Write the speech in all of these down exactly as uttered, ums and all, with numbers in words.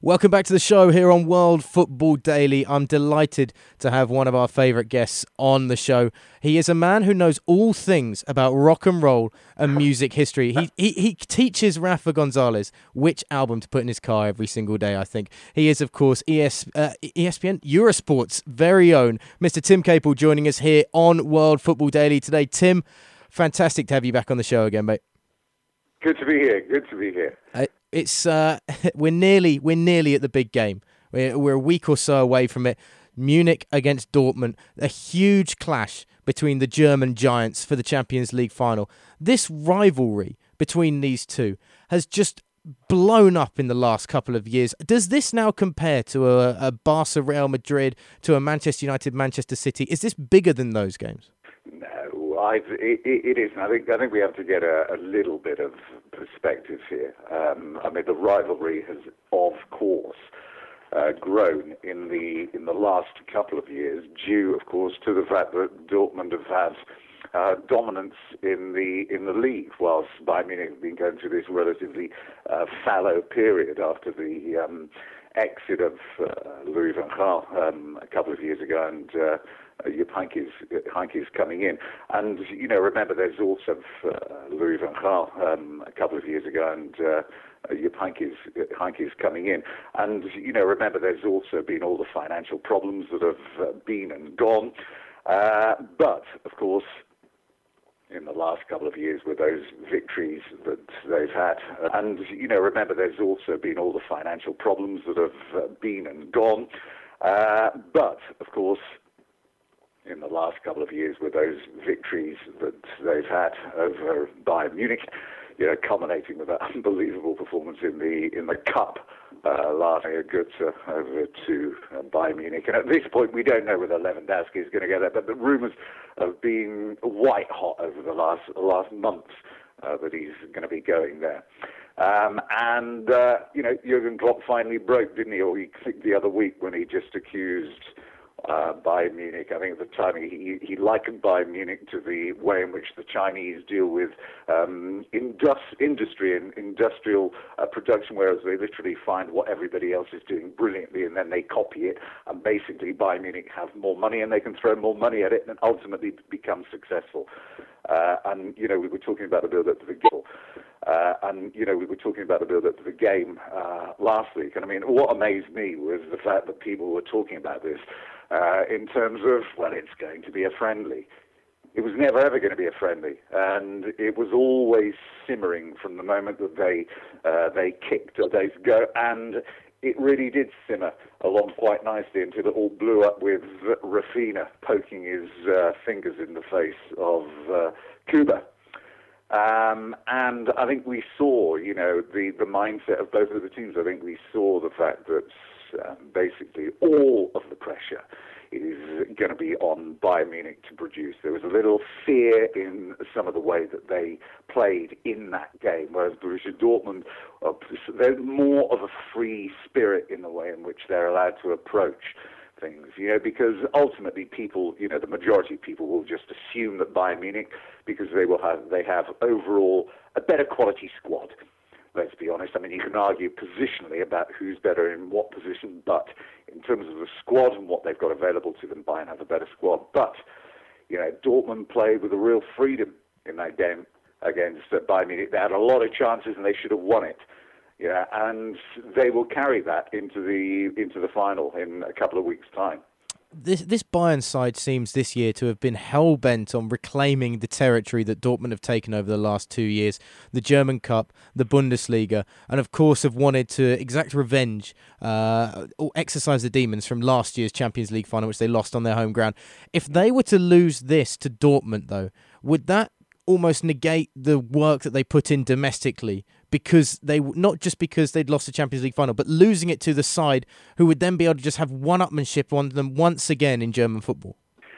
Welcome back to the show here on World Football Daily. I'm delighted to have one of our favourite guests on the show. He is a man who knows all things about rock and roll and music history. He he, he teaches Rafa Gonzalez which album to put in his car every single day, I think. He is, of course, E S, uh, E S P N, Eurosport's very own Mister Tim Capel joining us here on World Football Daily today. Tim, fantastic to have you back on the show again, mate. Good to be here. Good to be here. Uh, it's uh, we're nearly we're nearly at the big game. We're we're a week or so away from it. Munich against Dortmund, a huge clash between the German giants for the Champions League final. This rivalry between these two has just blown up in the last couple of years. Does this now compare to a, a Barca Real Madrid, to a Manchester United Manchester City? Is this bigger than those games? No, I, it, it isn't. I think I think we have to get a, a little bit of perspective here. Um, I mean, the rivalry has, of course, uh, grown in the in the last couple of years, due, of course, to the fact that Dortmund have had uh, dominance in the in the league, whilst Bayern Munich have been going through this relatively uh, fallow period after the um, exit of uh, Louis van Gaal um, a couple of years ago, and uh, Jupp Heynckes, Heynckes coming in. And, you know, remember, there's also uh, Louis van Gaal um, a couple of years ago, and uh, Jupp Heynckes, Heynckes coming in. And, you know, remember, there's also been all the financial problems that have uh, been and gone. Uh, but, of course, in the last couple of years with those victories that they've had. And, you know, remember, there's also been all the financial problems that have uh, been and gone. Uh, but, of course, in the last couple of years with those victories that they've had over Bayern Munich, you know, culminating with that unbelievable performance in the in the Cup uh, last year, Götze over to uh, Bayern Munich. And at this point, we don't know whether Lewandowski is going to get there, but the rumours have been white hot over the last last months uh, that he's going to be going there. Um, and, uh, you know, Jurgen Klopp finally broke, didn't he, or he, the other week when he just accused Uh, Bayern Munich. I think at the time he, he likened Bayern Munich to the way in which the Chinese deal with um, indus- industry and industrial uh, production, whereas they literally find what everybody else is doing brilliantly and then they copy it, and basically Bayern Munich have more money and they can throw more money at it and ultimately become successful. Uh, and, you know, we were talking about the build-up to the game. Uh, and, you know, we were talking about the build-up to the game uh, last week. And, I mean, what amazed me was the fact that people were talking about this uh, in terms of, well, it's going to be a friendly. It was never, ever going to be a friendly. And it was always simmering from the moment that they uh, they kicked a days ago. And it really did simmer along quite nicely until it all blew up with Rafinha poking his uh, fingers in the face of uh, Cuba. Um, and I think we saw, you know, the, the mindset of both of the teams. I think we saw the fact that um, basically all of the pressure is going to be on Bayern Munich to produce. There was a little fear in some of the way that they played in that game, whereas Borussia Dortmund, uh, they're more of a free spirit in the way in which they're allowed to approach things, you know, because ultimately people, you know, the majority of people will just assume that Bayern Munich, because they will have, they have overall a better quality squad. Let's be honest. I mean, you can argue positionally about who's better in what position, but in terms of the squad and what they've got available to them, Bayern have a better squad. But, you know, Dortmund played with a real freedom in that game against Bayern Munich. They had a lot of chances and they should have won it. Yeah, and they will carry that into the into the final in a couple of weeks' time. This this Bayern side seems this year to have been hell-bent on reclaiming the territory that Dortmund have taken over the last two years, the German Cup, the Bundesliga, and of course have wanted to exact revenge uh, or exercise the demons from last year's Champions League final, which they lost on their home ground. If they were to lose this to Dortmund, though, would that almost negate the work that they put in domestically, because they not just because they'd lost the Champions League final, but losing it to the side who would then be able to just have one-upmanship on them once again in German football?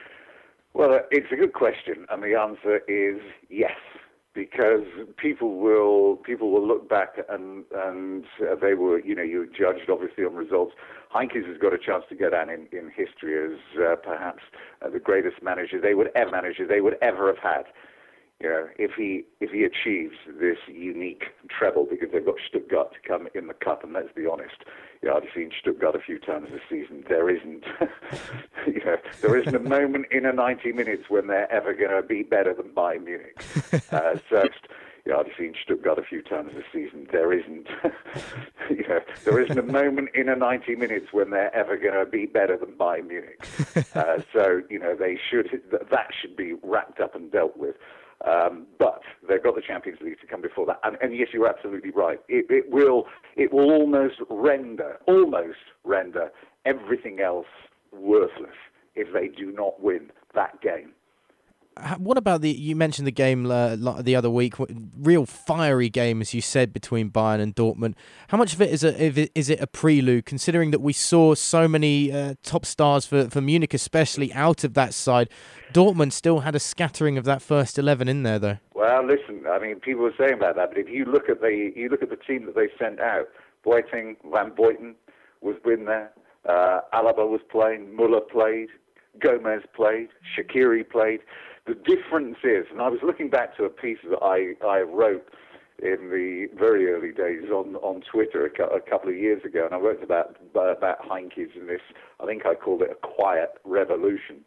Well, it's a good question, and the answer is yes, because people will people will look back and and uh, they were, you know, you're judged obviously on results. Heynckes has got a chance to go down in, in history as uh, perhaps uh, the greatest manager they would ever manager they would ever have had. You know, if he if he achieves this unique treble, because they've got Stuttgart to come in the cup, and let's be honest, you know, I've seen Stuttgart a few times this season. There isn't, you know, there isn't a moment in a ninety minutes when they're ever going to be better than Bayern Munich. Uh, so, you know, I've seen Stuttgart a few times this season. There isn't, you know, there isn't a moment in a ninety minutes when they're ever going to be better than Bayern Munich. Uh, so, you know, they should that should be wrapped up and dealt with. Um, but they've got the Champions League to come before that, and, and yes, you're absolutely right. It, it will, it will almost render, almost render everything else worthless if they do not win that game. What about the? You mentioned the game uh, the other week, real fiery game, as you said, between Bayern and Dortmund. How much of it is a is it a prelude, considering that we saw so many uh, top stars for, for Munich, especially out of that side? Dortmund still had a scattering of that first eleven in there, though. Well, listen, I mean, people were saying about that, but if you look at the you look at the team that they sent out, Boateng, Van Boyten was in there, uh, Alaba was playing, Muller played, Gomez played, Shaqiri played. The difference is, and I was looking back to a piece that I, I wrote in the very early days on, on Twitter a, a couple of years ago, and I wrote about about Heynckes and this, I think I called it a quiet revolution.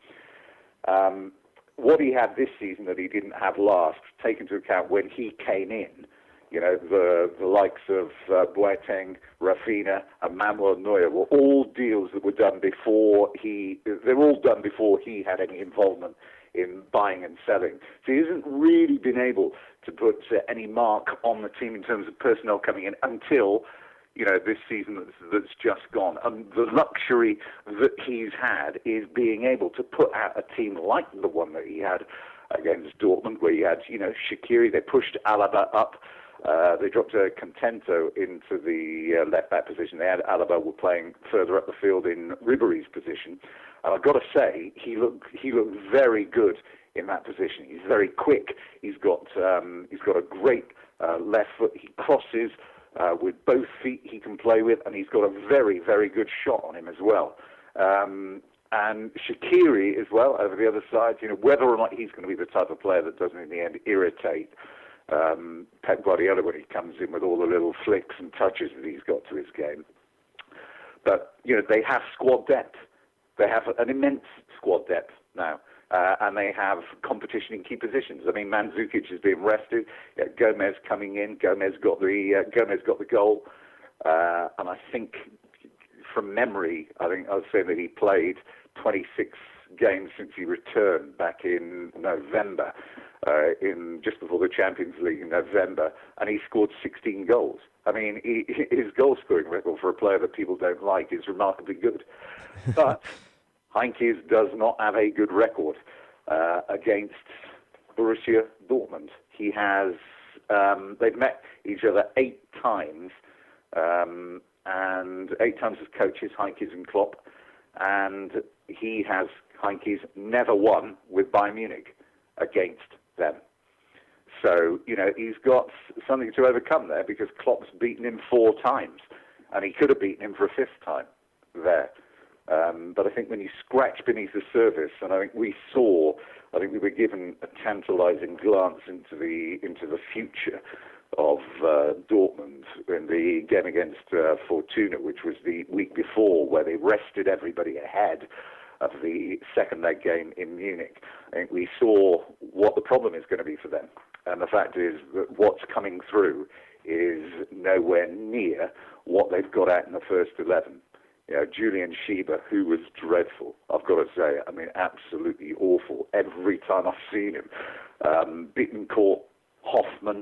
Um, what he had this season that he didn't have last, take into account when he came in, you know, the the likes of uh, Boateng, Rafinha, and Manuel Neuer were all deals that were done before he, they were all done before he had any involvement in buying and selling. So he hasn't really been able to put uh, any mark on the team in terms of personnel coming in until, you know, this season that's, that's just gone. And the luxury that he's had is being able to put out a team like the one that he had against Dortmund, where he had, you know, Shaqiri, they pushed Alaba up, uh, they dropped a Contento into the uh, left-back position. They had Alaba were playing further up the field in Ribéry's position. And I've got to say, he looked he looked very good in that position. He's very quick. He's got um, he's got a great uh, left foot. He crosses uh, with both feet. He can play with, and he's got a very very good shot on him as well. Um, and Shaqiri as well over the other side. You know, whether or not he's going to be the type of player that doesn't in the end irritate um, Pep Guardiola when he comes in with all the little flicks and touches that he's got to his game. But you know, they have squad depth. They have an immense squad depth now, uh, and they have competition in key positions. I mean, Mandzukic is being rested. Yeah, Gomez coming in. Gomez got the uh, Gomez got the goal, uh, and I think, from memory, I think I was saying that he played twenty-six games since he returned back in November, uh, in just before the Champions League in November, and he scored sixteen goals. I mean, he, his goal-scoring record for a player that people don't like is remarkably good, but Heynckes does not have a good record uh, against Borussia Dortmund. He has, um, they've met each other eight times, um, and eight times as coaches, Heynckes and Klopp, and he has, Heynckes, never won with Bayern Munich against them. So, you know, he's got something to overcome there, because Klopp's beaten him four times, and he could have beaten him for a fifth time there. Um, but I think when you scratch beneath the surface, and I think we saw, I think we were given a tantalising glance into the into the future of uh, Dortmund in the game against uh, Fortuna, which was the week before, where they rested everybody ahead of the second leg game in Munich. I think we saw what the problem is going to be for them. And the fact is that what's coming through is nowhere near what they've got out in the first eleven. You know, Julian Schieber, who was dreadful, I've got to say, I mean, absolutely awful every time I've seen him. Um, Bittencourt, Hoffman,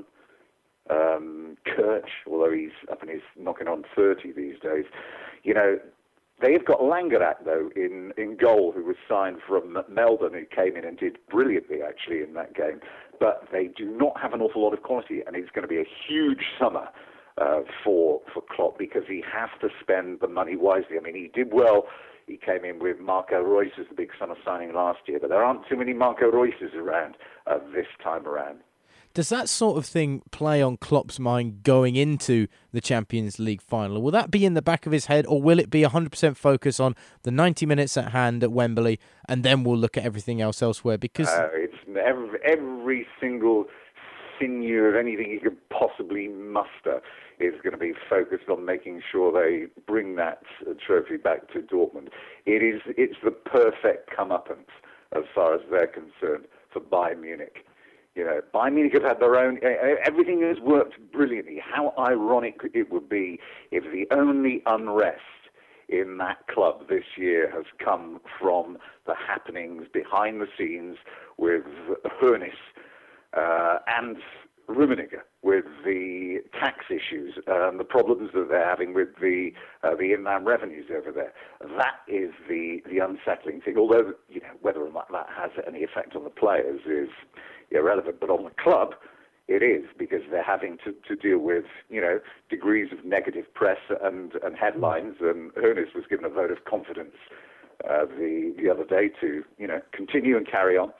um, Kirch, although he's up and he's knocking on thirty these days. You know, they've got Langerack, though, in, in goal, who was signed from Melbourne, who came in and did brilliantly, actually, in that game. But they do not have an awful lot of quality, and it's going to be a huge summer uh, for for Klopp, because he has to spend the money wisely. I mean, he did well. He came in with Marco Reus as the big summer signing last year, but there aren't too many Marco Reuses around uh, this time around. Does that sort of thing play on Klopp's mind going into the Champions League final? Will that be in the back of his head, or will it be one hundred percent focus on the ninety minutes at hand at Wembley, and then we'll look at everything else elsewhere? Because uh, it's every, every single sinew of anything you could possibly muster is going to be focused on making sure they bring that trophy back to Dortmund. It is, it's the perfect comeuppance as far as they're concerned for Bayern Munich. You know, Bayern Munich have had their own, everything has worked brilliantly. How ironic it would be if the only unrest in that club this year has come from the happenings behind the scenes with Hoeneß uh, and Rummenigge, with the tax issues and the problems that they're having with the uh, the inland revenues over there. That is the, the unsettling thing. Although, you know, whether or not that has any effect on the players is irrelevant, but on the club, it is, because they're having to, to deal with, you know, degrees of negative press and, and headlines. And Hoeneß was given a vote of confidence uh, the the other day to, you know, continue and carry on.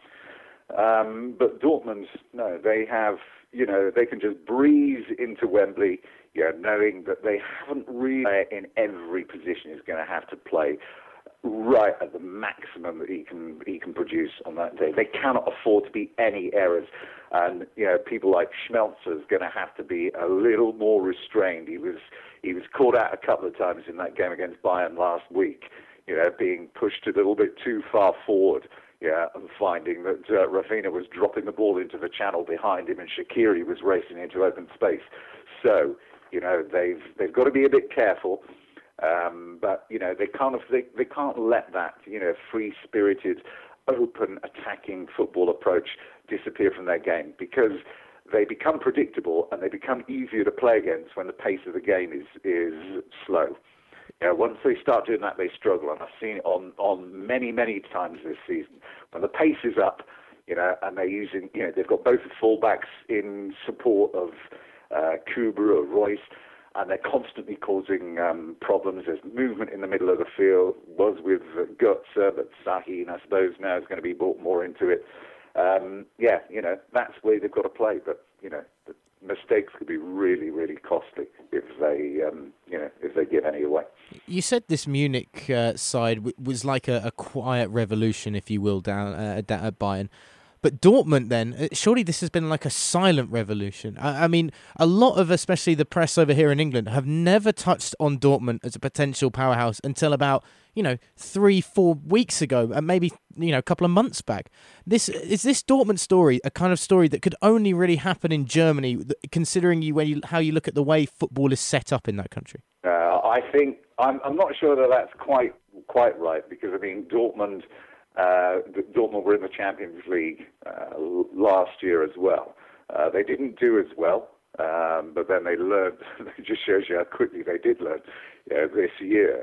Um, but Dortmund, no, they have, you know, they can just breeze into Wembley, you know, knowing that they haven't really, in every position, is going to have to play right at the maximum that he can he can produce on that day. They cannot afford to be any errors, and you know, people like Schmelzer is going to have to be a little more restrained. He was he was caught out a couple of times in that game against Bayern last week, you know, being pushed a little bit too far forward. Yeah, and finding that uh, Rafinha was dropping the ball into the channel behind him, and Shaqiri was racing into open space. So, you know, they've they've got to be a bit careful. Um, but you know, they can't they, they can't let that, you know, free-spirited, open, attacking football approach disappear from their game, because they become predictable and they become easier to play against when the pace of the game is is slow. You know, once they start doing that, they struggle, and I've seen it on, on many, many times this season. When the pace is up, you know, and they're using, you know, they've got both the fullbacks in support of uh, Kuba or Royce, and they're constantly causing um, problems. There's movement in the middle of the field, was with uh, Götze, but Sahin, I suppose, now is going to be brought more into it. Um, yeah, you know, that's where they've got to play, but, you know, the mistakes could be really, really costly if they, um, you know, if they give any away. You said this Munich uh, side w- was like a, a quiet revolution, if you will, down uh, down at Bayern. But Dortmund, then, uh, surely this has been like a silent revolution. I, I mean, a lot of, especially the press over here in England, have never touched on Dortmund as a potential powerhouse until about, you know, three, four weeks ago, and maybe, you know, a couple of months back. This is this Dortmund story a kind of story that could only really happen in Germany, considering you when you how you look at the way football is set up in that country? Uh, I think I'm, I'm not sure that that's quite quite right, because I mean, Dortmund. Uh, Dortmund were in the Champions League uh, last year as well. Uh, they didn't do as well, um, but then they learned. It just shows you how quickly they did learn, you know, this year.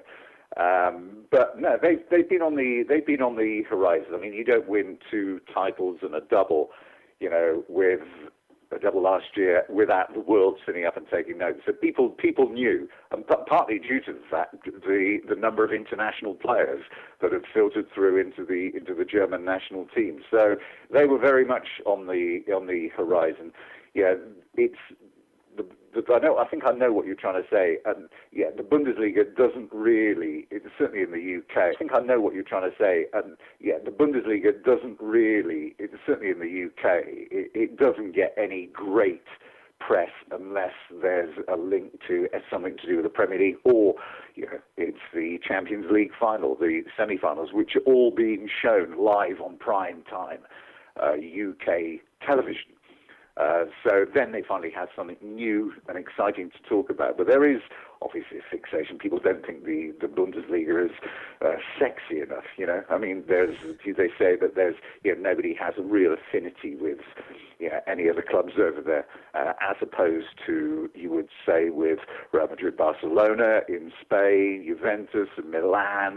Um, but no, they, they've been on the they've been on the horizon. I mean, you don't win two titles and a double, you know, with a double last year without the world sitting up and taking notes. So people people knew, and p- partly due to the fact the the number of international players that had filtered through into the into the German national team. So they were very much on the on the horizon. Yeah, it's the, the, I know. I think I know what you're trying to say. And yeah, the Bundesliga doesn't really. It's certainly in the U K. I think I know what you're trying to say. And yeah, the Bundesliga doesn't really. It's certainly in the U K. It, it doesn't get any great press unless there's a link to uh, something to do with the Premier League, or you know, it's the Champions League final, the semi-finals, which are all being shown live on prime time uh, U K television. Uh, so then they finally have something new and exciting to talk about. But there is obviously a fixation. People don't think the, the Bundesliga is uh, sexy enough, you know. I mean, there's they say that there's, you know, nobody has a real affinity with, you know, any of the clubs over there, uh, as opposed to, you would say, with Real Madrid, Barcelona in Spain, Juventus, and Milan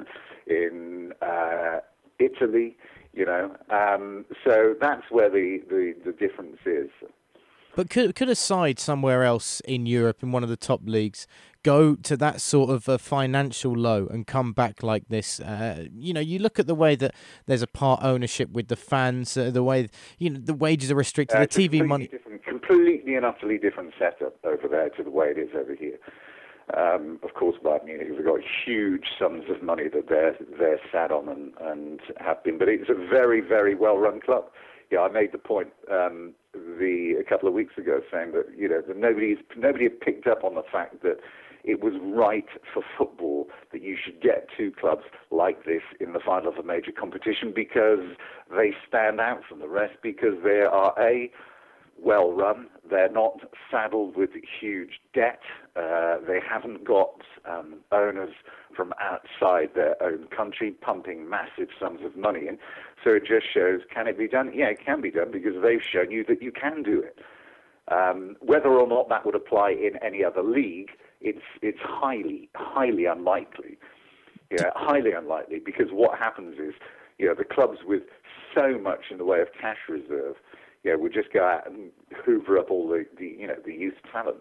in uh, Italy. You know, um, so that's where the, the, the difference is. But could could a side somewhere else in Europe, in one of the top leagues, go to that sort of a financial low and come back like this? Uh, you know, you look at the way that there's a part ownership with the fans, uh, the way you know the wages are restricted, Uh, the it's a T V completely money. different, completely and utterly different setup over there to the way it is over here. Um, of course, Bayern Munich have got huge sums of money that they're they're sat on and, and have been, but it's a very very well run club. Yeah, I made the point um, the a couple of weeks ago saying that you know that nobody's nobody had picked up on the fact that it was right for football that you should get two clubs like this in the final of a major competition because they stand out from the rest because they are a well run. They're not saddled with huge debt. Uh, they haven't got um, owners from outside their own country pumping massive sums of money in. So it just shows, can it be done? Yeah, it can be done because they've shown you that you can do it. Um, whether or not that would apply in any other league, it's it's highly, highly unlikely. Yeah, highly unlikely because what happens is, you know, the clubs with so much in the way of cash reserve, you know, would just go out and hoover up all the, the you know, the youth talent.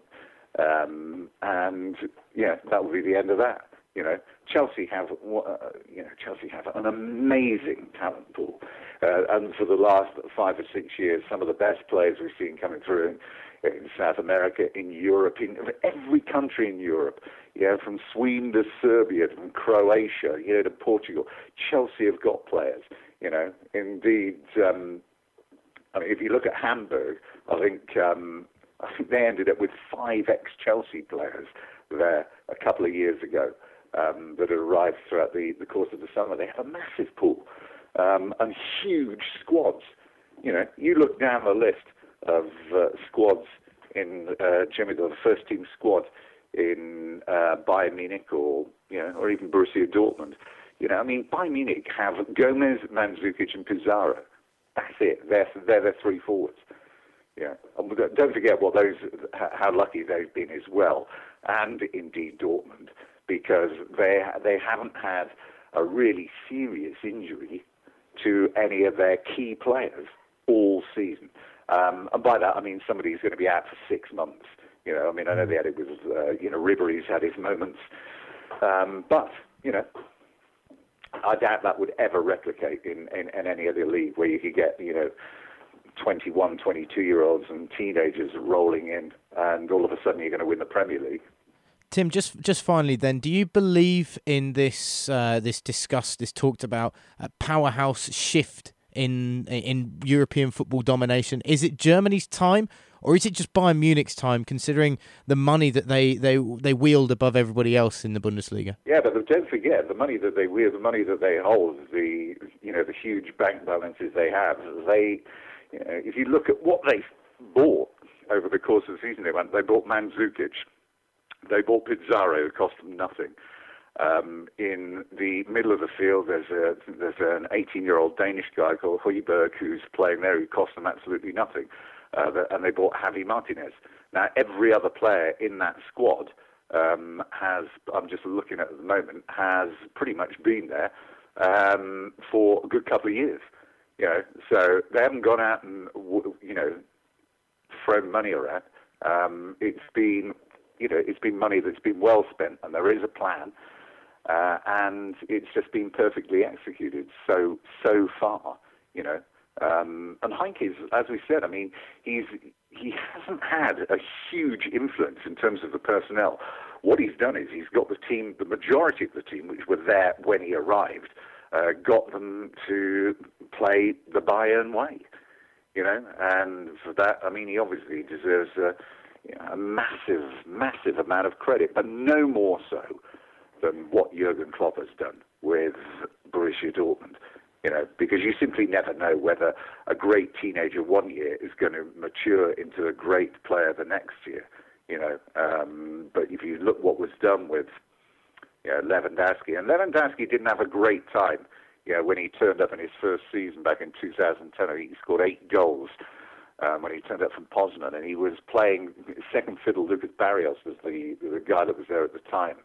Um, and, yeah, that would be the end of that. You know, Chelsea have, uh, you know, Chelsea have an amazing talent pool. Uh, and for the last five or six years, some of the best players we've seen coming through in, in South America, in Europe, in every country in Europe, you know, from Sweden to Serbia, from Croatia, you know, to Portugal. Chelsea have got players, you know. Indeed, um, I mean, if you look at Hamburg, I think um, I think they ended up with five ex-Chelsea players there a couple of years ago um, that had arrived throughout the, the course of the summer. They have a massive pool um, and huge squads. You know, you look down the list of uh, squads in uh, Germany, the first team squad in uh, Bayern Munich or you know, or even Borussia Dortmund. You know, I mean, Bayern Munich have Gomez, Mandzukic, and Pizarro. That's it. They're they're their three forwards. Yeah, and don't forget what those how lucky they've been as well, and indeed Dortmund, because they they haven't had a really serious injury to any of their key players all season. Um, and by that I mean somebody's going to be out for six months. You know, I mean I know they had it with uh, you know Ribéry's had his moments, um, but you know. I doubt that would ever replicate in, in, in any other league where you could get, you know, twenty-one, twenty-two-year-olds and teenagers rolling in, and all of a sudden you're going to win the Premier League. Tim, just just finally then, do you believe in this uh, this discussed, this talked about uh, powerhouse shift in in European football domination? Is it Germany's time, or is it just Bayern Munich's time, considering the money that they, they, they wield above everybody else in the Bundesliga? Yeah, but don't forget the money that they wield, the money that they hold, the you know the huge bank balances they have. They, you know, if you look at what they bought over the course of the season, they went. They bought Mandzukic, they bought Pizarro, it cost them nothing. Um, in the middle of the field, there's a there's an eighteen-year-old Danish guy called Højbjerg who's playing there, who cost them absolutely nothing. Uh, and they bought Javi Martinez. Now, every other player in that squad um, has, I'm just looking at at the moment, has pretty much been there um, for a good couple of years. You know, so they haven't gone out and, you know, thrown money around. Um, it's been, you know, it's been money that's been well spent, and there is a plan, uh, and it's just been perfectly executed so so far. You know. Um, and Heynckes, as we said, I mean, he's he hasn't had a huge influence in terms of the personnel. What he's done is he's got the team, the majority of the team, which were there when he arrived, uh, got them to play the Bayern way, you know. And for that, I mean, he obviously deserves a, you know, a massive, massive amount of credit, but no more so than what Jurgen Klopp has done with Borussia Dortmund. You know, because you simply never know whether a great teenager one year is going to mature into a great player the next year. You know, um, but if you look what was done with, you know, Lewandowski, and Lewandowski didn't have a great time. You know, when he turned up in his first season back in two thousand ten, he scored eight goals um, when he turned up from Poznan, and he was playing second fiddle. Lucas Barrios was the the guy that was there at the time.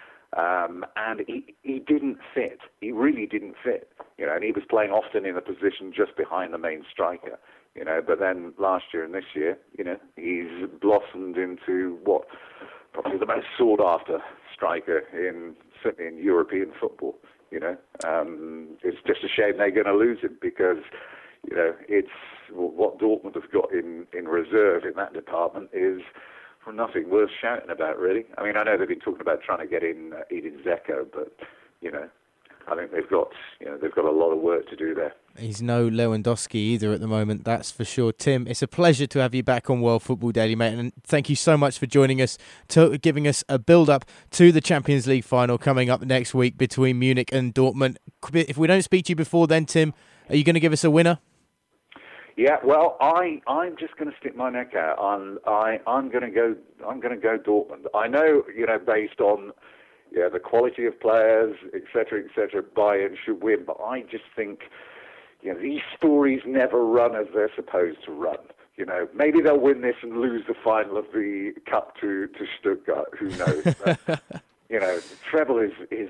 Um, and he, he didn't fit. He really didn't fit. You know, and he was playing often in a position just behind the main striker. You know, but then last year and this year, you know, he's blossomed into what probably the most sought-after striker in certainly in European football. You know, um, it's just a shame they're going to lose him because, you know, it's what Dortmund have got in, in reserve in that department is nothing worth shouting about, really. I mean, I know they've been talking about trying to get in uh, Edin Dzeko, but you know, I think they've got you know they've got a lot of work to do there. He's no Lewandowski either at the moment, that's for sure. Tim, it's a pleasure to have you back on World Football Daily, mate, and thank you so much for joining us, to giving us a build-up to the Champions League final coming up next week between Munich and Dortmund. If we don't speak to you before then, Tim, are you going to give us a winner? Yeah, well, I I'm just going to stick my neck out. I'm I I'm going to go I'm going to go Dortmund. I know you know based on yeah the quality of players, et cetera, et cetera, Bayern should win, but I just think you know these stories never run as they're supposed to run. You know, maybe they'll win this and lose the final of the cup to to Stuttgart. Who knows? But, you know, treble is is.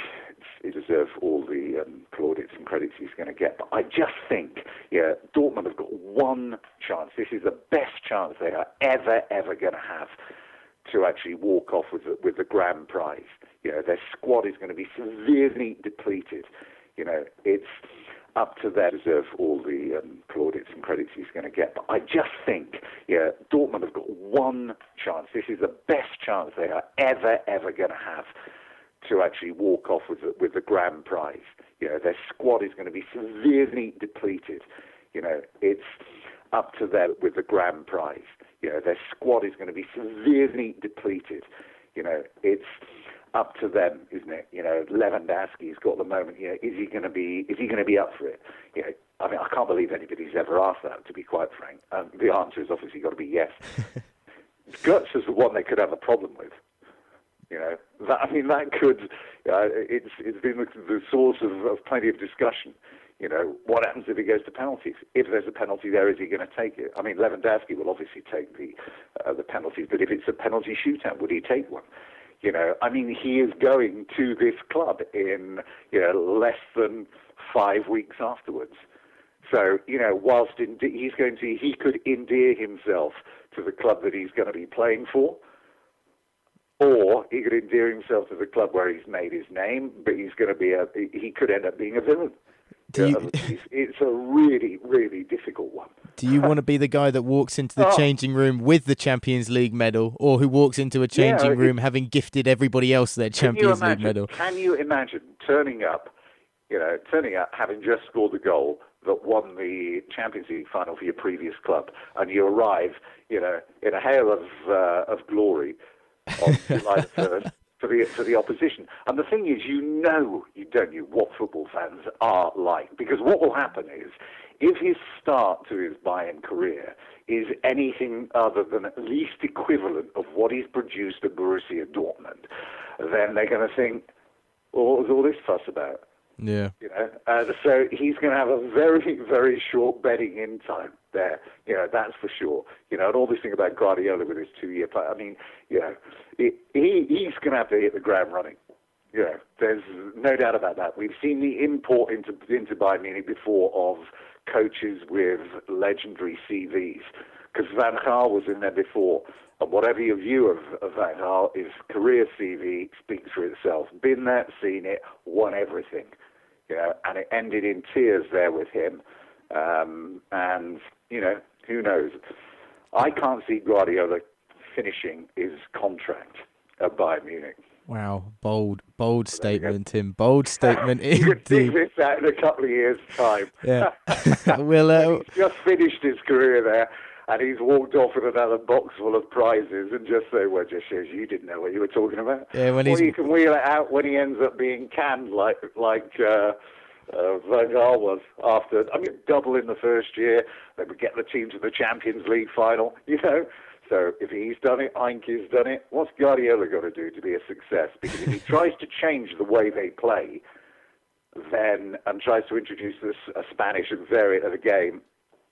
He deserves all the um, plaudits and credits he's going to get. But I just think, yeah, Dortmund have got one chance. This is the best chance they are ever, ever going to have to actually walk off with the, with the grand prize. You know, their squad is going to be severely depleted. You know, it's up to them to deserve all the um, plaudits and credits he's going to get. But I just think, yeah, Dortmund have got one chance. This is the best chance they are ever, ever going to have to actually walk off with the, with the grand prize. You know, their squad is going to be severely depleted. You know, it's up to them with the grand prize. You know, their squad is going to be severely depleted. You know, it's up to them, isn't it? You know, Lewandowski's got the moment. You know, is he going to be? Is he going to be up for it? You know, I mean, I can't believe anybody's ever asked that. To be quite frank, um, the answer is obviously got to be yes. Götze is the one they could have a problem with. You know, that, I mean, that could, uh, it's it's been the, the source of, of plenty of discussion. You know, what happens if he goes to penalties? If there's a penalty there, is he going to take it? I mean, Lewandowski will obviously take the uh, the penalties, but if it's a penalty shootout, would he take one? You know, I mean, he is going to this club in, you know, less than five weeks afterwards. So, you know, whilst in, he's going to, he could endear himself to the club that he's going to be playing for, or he could endear himself to the club where he's made his name, but he's going to be a, he could end up being a villain. Do you, it's, it's a really, really difficult one. Do you want to be the guy that walks into the oh. changing room with the Champions League medal, or who walks into a changing yeah, room having gifted everybody else their Champions imagine, League medal? Can you imagine turning up, you know, turning up having just scored the goal that won the Champions League final for your previous club, and you arrive, you know, in a hail of uh, of glory on July the first for the for the opposition. And the thing is, you know, you don't you what football fans are like, because what will happen is, if his start to his Bayern career is anything other than at least equivalent of what he's produced at Borussia Dortmund, then they're going to think, well, what was all this fuss about? Yeah. You know, uh, so he's going to have a very, very short bedding in time there. You know, that's for sure. You know, and all this thing about Guardiola with his two-year plan. I mean, you know, he, he he's going to have to hit the ground running. You know, there's no doubt about that. We've seen the import into into Bayern Munich before of coaches with legendary C Vs, because Van Gaal was in there before. And whatever your view of, of Van Gaal, his career C V speaks for itself. Been there, seen it, won everything. You know, and it ended in tears there with him. Um, and, you know, who knows? I can't see Guardiola finishing his contract at Bayern Munich. Wow, bold, bold statement, Tim. Bold statement indeed. You could dig indeed. this out in a couple of years' time. Yeah. We'll, uh, he's just finished his career there, and he's walked off with another box full of prizes, and just say, well, just shows you didn't know what you were talking about. Yeah, when or he's... you can wheel it out when he ends up being canned like like uh, uh, Van Gaal was after. I mean, double in the first year. They would get the team to the Champions League final, you know. So if he's done it, Heinke's done it. What's Guardiola got to do to be a success? Because if he tries to change the way they play, then and tries to introduce this a Spanish variant of the game,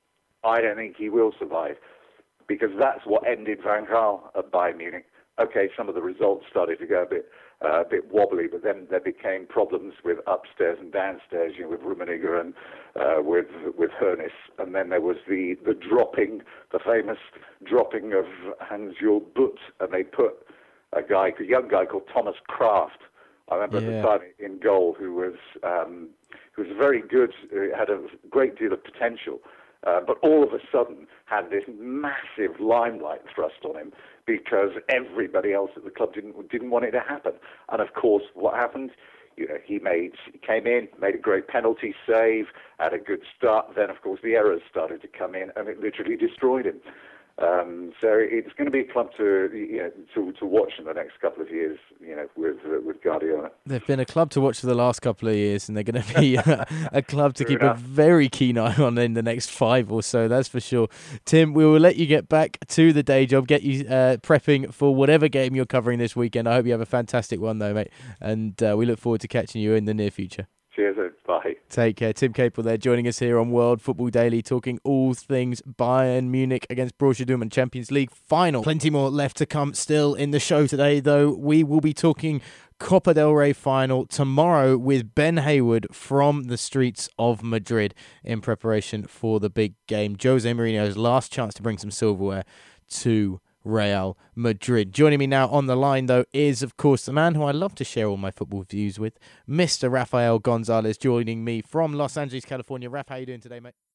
I don't think he will survive, because that's what ended Van Gaal at Bayern Munich. Okay, some of the results started to go a bit uh, a bit wobbly, but then there became problems with upstairs and downstairs, you know, with Rummenigge and uh, with with Hoeneß, and then there was the, the dropping, the famous dropping of Hans-Jörg Butt, and they put a guy, a young guy called Thomas Kraft, I remember Yeah. at the time in goal, who was um, who was very good, uh, had a great deal of potential, uh, but all of a sudden had this massive limelight thrust on him because everybody else at the club didn't didn't want it to happen. And of course, what happened? You know, he made he came in, made a great penalty save, had a good start. Then, of course, the errors started to come in, and it literally destroyed him. Um, so it's going to be a club to you know to to watch in the next couple of years. You know, with uh, with Guardiola. They've been a club to watch for the last couple of years, and they're going to be a, a club to True keep enough. a very keen eye on in the next five or so, that's for sure. Tim, we will let you get back to the day job, get you uh, prepping for whatever game you're covering this weekend. I hope you have a fantastic one, though, mate, and uh, we look forward to catching you in the near future. Cheers, uh, bye. Take care. Tim Capel there joining us here on World Football Daily, talking all things Bayern Munich against Borussia Dortmund Champions League final. Plenty more left to come still in the show today, though. We will be talking Copa del Rey final tomorrow with Ben Hayward from the streets of Madrid in preparation for the big game. Jose Mourinho's last chance to bring some silverware to Real Madrid. Joining me now on the line, though, is, of course, the man who I love to share all my football views with, Mister Rafael Gonzalez, joining me from Los Angeles, California. Raf, how you doing today, mate?